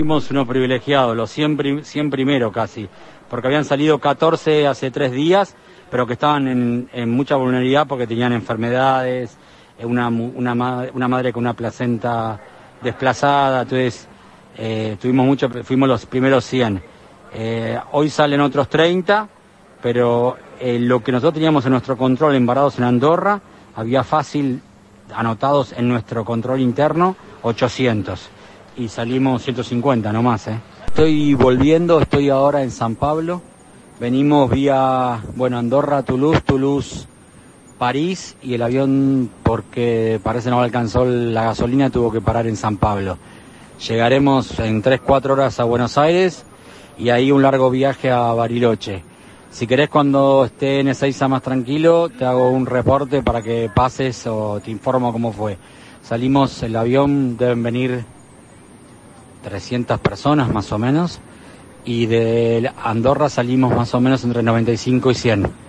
Fuimos unos privilegiados, los 100 primero casi, porque habían salido 14 hace 3 días, pero que estaban en mucha vulnerabilidad porque tenían enfermedades, una madre con una placenta desplazada, entonces fuimos los primeros 100. Hoy salen otros 30, pero lo que nosotros teníamos en nuestro control embarados en Andorra, había fácil anotados en nuestro control interno 800. Y salimos 150 nomás, Estoy volviendo, estoy ahora en San Pablo. Venimos vía, Andorra, Toulouse, París, y el avión, porque parece no alcanzó la gasolina, tuvo que parar en San Pablo. Llegaremos en 3-4 horas a Buenos Aires y ahí un largo viaje a Bariloche. Si querés, cuando esté en Ezeiza más tranquilo, te hago un reporte para que pases o te informo cómo fue. Salimos, el avión deben venir 300 personas más o menos, y de Andorra salimos más o menos entre 95 y 100.